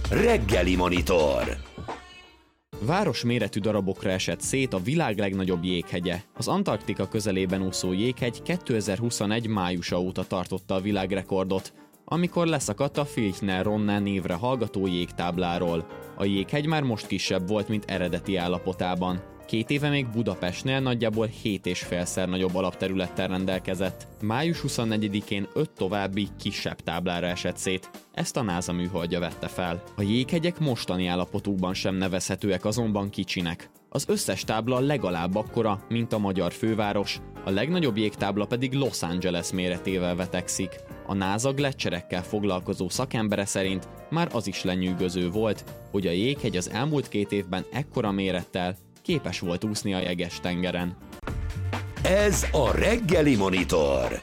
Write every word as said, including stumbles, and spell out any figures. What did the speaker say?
Reggeli Monitor. Városméretű darabokra esett szét a világ legnagyobb jéghegye. Az Antarktika közelében úszó jéghegy kétezer-huszonegy májusa óta tartotta a világrekordot, amikor leszakadt a Filchner-Ronne névre hallgató jégtábláról. A jéghegy már most kisebb volt, mint eredeti állapotában. Két éve még Budapestnél nagyjából hét és félszer nagyobb alapterülettel rendelkezett. május huszonnegyedikén öt további, kisebb táblára esett szét. Ezt a NASA műholdja vette fel. A jéghegyek mostani állapotukban sem nevezhetőek azonban kicsinek. Az összes tábla legalább akkora, mint a magyar főváros, a legnagyobb jégtábla pedig Los Angeles méretével vetekszik. A NASA gleccserekkel foglalkozó szakembere szerint már az is lenyűgöző volt, hogy a jéghegy az elmúlt két évben ekkora mérettel képes volt úszni a jeges tengeren. Ez a Reggeli Monitor.